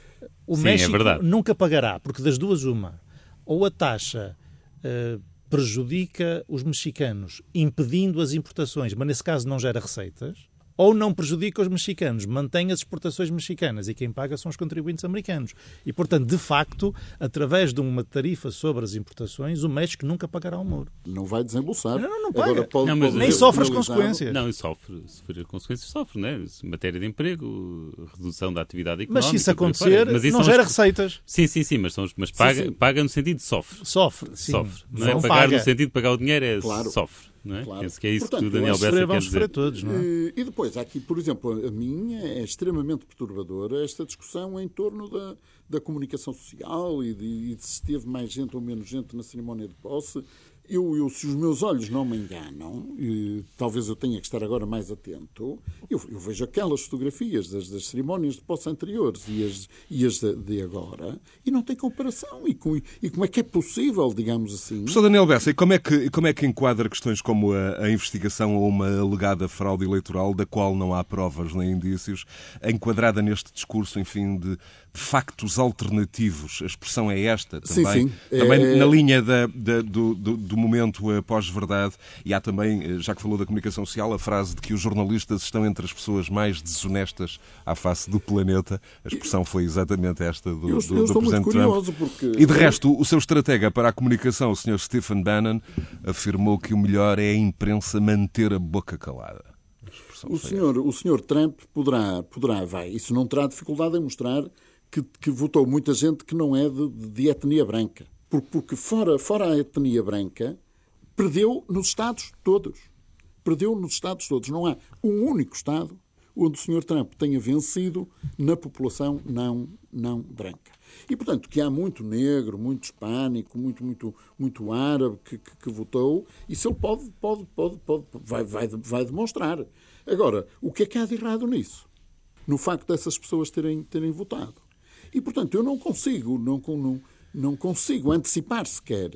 O Sim, México é verdade. nunca pagará, porque das duas uma, ou a taxa uh, prejudica os mexicanos impedindo as importações, mas nesse caso não gera receitas, ou não prejudica os mexicanos, mantém as exportações mexicanas e quem paga são os contribuintes americanos. E, portanto, de facto, através de uma tarifa sobre as importações, o México nunca pagará o muro. Não vai desembolsar. Não, não, não paga. Agora pode, Não, mas- pode Nem ser sofre as penalizado. consequências. Não, e sofre, sofre as consequências, sofre, né? Matéria de emprego, redução da atividade Mas económica. se isso por aí acontecer, fora. Mas isso não são gera os- receitas. Sim, sim, sim, mas, são os- mas paga, sim. paga no sentido de sofre. Sofre, sim. Sofre. Não é Não pagar paga. no sentido de pagar o dinheiro, é Claro. sofre. Não é? Claro. Penso que é isso Portanto, que o Daniel eu acho que Bessa quer Vamos sofrer dizer. todos, não é? E, e depois, há aqui, por exemplo, a minha é extremamente perturbadora esta discussão em torno da, da comunicação social e de, e de se teve mais gente ou menos gente na cerimónia de posse. Eu, eu, se os meus olhos não me enganam, e talvez eu tenha que estar agora mais atento, eu, eu vejo aquelas fotografias das, das cerimónias de posse anteriores e as, e as de, de agora, e não tem comparação. E, com, e como é que é possível, digamos assim... Professor Daniel Bessa, e como é que, como é que enquadra questões como a, a investigação ou uma alegada fraude eleitoral, da qual não há provas nem indícios, enquadrada neste discurso, enfim, de, de factos alternativos? A expressão é esta também. Sim, sim. Também É- na linha da, da, do, do, do momento pós-verdade, e há também, já que falou da comunicação social, a frase de que os jornalistas estão entre as pessoas mais desonestas à face do planeta. A expressão foi exatamente esta do, Eu, do, eu do estou muito Presidente curioso, Trump. porque... E de resto, o seu estratega para a comunicação, o senhor Stephen Bannon, afirmou que o melhor é a imprensa manter a boca calada. A expressão O foi senhor, o senhor Trump poderá, poderá, vai, isso não terá dificuldade em mostrar que, que votou muita gente que não é de, de etnia branca. Porque, porque fora, fora a etnia branca, perdeu nos Estados todos. Perdeu nos Estados todos. Não há um único Estado onde o senhor Trump tenha vencido na população não, não branca. E, portanto, que há muito negro, muito hispânico, muito, muito, muito árabe que, que, que votou, isso ele pode, pode, pode, pode vai, vai, vai demonstrar. Agora, o que é que há de errado nisso? No facto dessas pessoas terem, terem votado. E, portanto, eu não consigo, não, não, não consigo antecipar sequer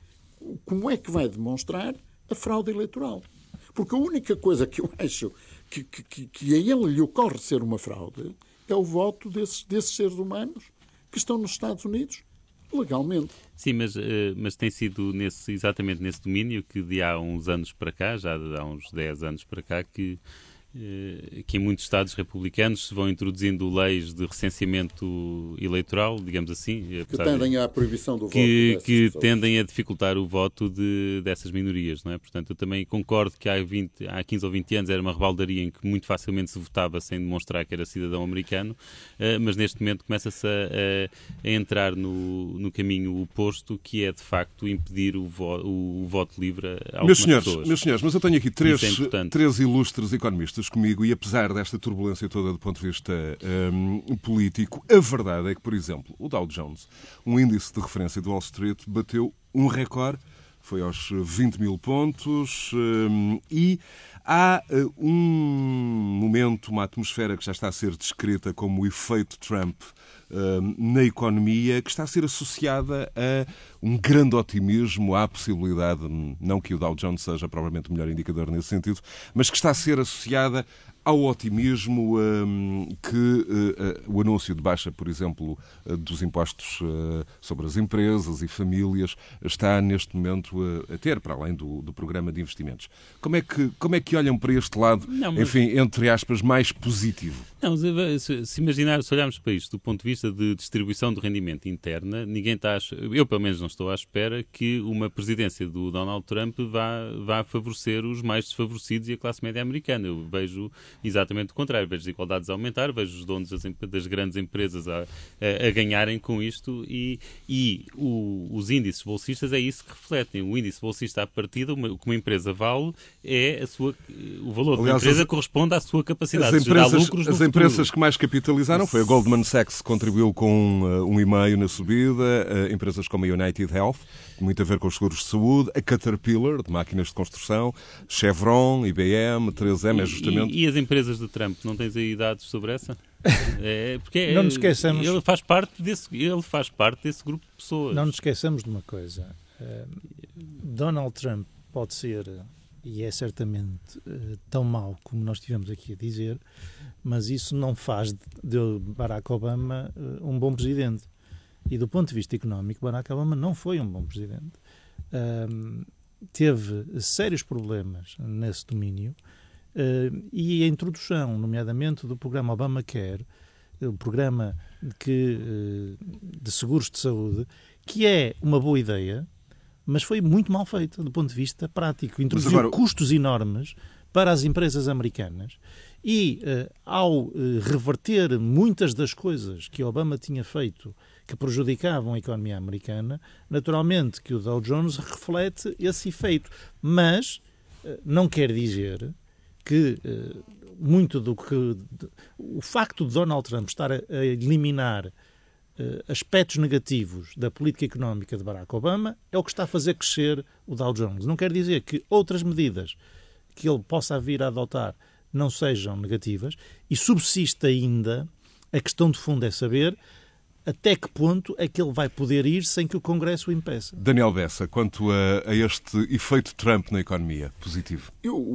como é que vai demonstrar a fraude eleitoral. Porque a única coisa que eu acho que, que, que a ele lhe ocorre ser uma fraude é o voto desses, desses seres humanos que estão nos Estados Unidos legalmente. Sim, mas, eh, mas tem sido nesse, exatamente nesse domínio que de há uns anos para cá, já de há uns dez anos para cá, que que em muitos Estados republicanos se vão introduzindo leis de recenseamento eleitoral, digamos assim, Que tendem à proibição do que, voto. que pessoas. tendem a dificultar o voto de, dessas minorias, não é? Portanto, eu também concordo que há, vinte, há quinze ou vinte anos era uma rebaldaria em que muito facilmente se votava sem demonstrar que era cidadão americano, mas neste momento começa-se a, a, a entrar no, no caminho oposto, que é de facto impedir o, vo, o, o voto livre a algumas Meus senhores, pessoas. meus senhores, mas eu tenho aqui três, Isso é importante. três ilustres economistas comigo e apesar desta turbulência toda do ponto de vista um, político, a verdade é que, por exemplo, o Dow Jones, um índice de referência do Wall Street, bateu um recorde, foi aos vinte mil pontos um, e há uh, um momento, uma atmosfera que já está a ser descrita como o efeito Trump na economia, que está a ser associada a um grande otimismo, à possibilidade, não que o Dow Jones seja provavelmente o melhor indicador nesse sentido, mas que está a ser associada ao otimismo um, que uh, uh, o anúncio de baixa, por exemplo, uh, dos impostos uh, sobre as empresas e famílias está neste momento uh, a ter, para além do, do programa de investimentos. Como é que, como é que olham para este lado, Não, mas... enfim, entre aspas, mais positivo? Não, se, se imaginar, se olharmos para isto do ponto de vista de distribuição do rendimento interna, ninguém está, a, eu pelo menos não estou à espera que uma presidência do Donald Trump vá, vá favorecer os mais desfavorecidos e a classe média americana. Eu vejo exatamente o contrário, vejo desigualdades a aumentar, vejo os donos das, das grandes empresas a, a, a ganharem com isto e, e o, os índices bolsistas é isso que refletem. O índice bolsista à partida, uma, o que uma empresa vale, é a sua, o valor Aliás, da empresa as, corresponde à sua capacidade as de gerar empresas, lucros no As futuro. empresas que mais capitalizaram foi a Goldman Sachs, que contribuiu com uh, um vírgula cinco na subida, uh, empresas como a United Health, muito a ver com os seguros de saúde, a Caterpillar, de máquinas de construção, Chevron, I B M, três M, é justamente... E, e as empresas de Trump, não tens aí dados sobre essa? É, porque Não nos esqueçamos. Ele faz, parte desse, ele faz parte desse grupo de pessoas. Não nos esqueçamos de uma coisa. Uh, Donald Trump pode ser, e é certamente uh, tão mau como nós estivemos aqui a dizer, mas isso não faz de Barack Obama um bom presidente. E do ponto de vista económico, Barack Obama não foi um bom presidente. Um, teve sérios problemas nesse domínio uh, e a introdução, nomeadamente, do programa Obamacare, o programa que, uh, de seguros de saúde, que é uma boa ideia, mas foi muito mal feito do ponto de vista prático. Introduziu agora custos enormes para as empresas americanas e, uh, ao uh, reverter muitas das coisas que Obama tinha feito que prejudicavam a economia americana, naturalmente que o Dow Jones reflete esse efeito. Mas uh, não quer dizer que uh, muito do que... De, o facto de Donald Trump estar a, a eliminar aspectos negativos da política económica de Barack Obama é o que está a fazer crescer o Dow Jones. Não quer dizer que outras medidas que ele possa vir a adotar não sejam negativas, e subsiste ainda a questão de fundo é saber até que ponto é que ele vai poder ir sem que o Congresso o impeça. Daniel Bessa, quanto a, a este efeito Trump na economia, positivo?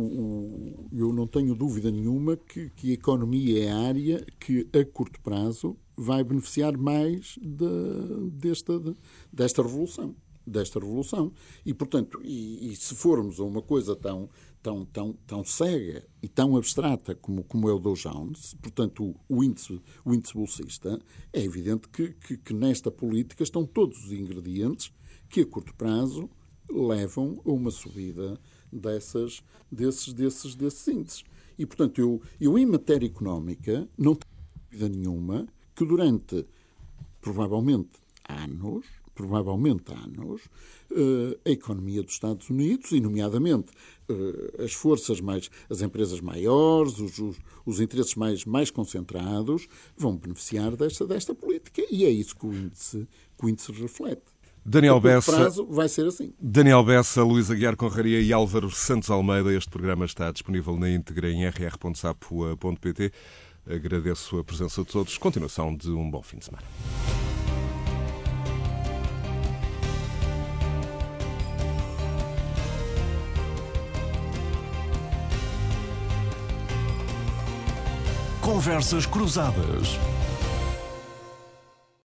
Eu, eu não tenho dúvida nenhuma que, que a economia é a área que, a curto prazo, vai beneficiar mais de, desta, de, desta revolução. Desta revolução. E, portanto, e, e se formos a uma coisa tão, tão, tão, tão cega e tão abstrata como, como é o Dow Jones, portanto, o, o, índice, o índice bolsista, é evidente que, que, que nesta política estão todos os ingredientes que, a curto prazo, levam a uma subida dessas, desses, desses, desses índices. E, portanto, eu, eu, em matéria económica, não tenho dúvida nenhuma que durante, provavelmente, anos, provavelmente anos, a economia dos Estados Unidos, e nomeadamente as forças mais, as empresas maiores, os, os, os interesses mais, mais concentrados, vão beneficiar desta, desta política. E é isso que o índice, que o índice reflete. Daniel Bessa, prazo vai ser assim. Daniel Bessa, Luís Aguiar Conraria e Álvaro Santos Almeida. Este programa está disponível na íntegra em r r ponto sapo ponto p t. Agradeço a presença de todos. Continuação de um bom fim de semana. Conversas Cruzadas.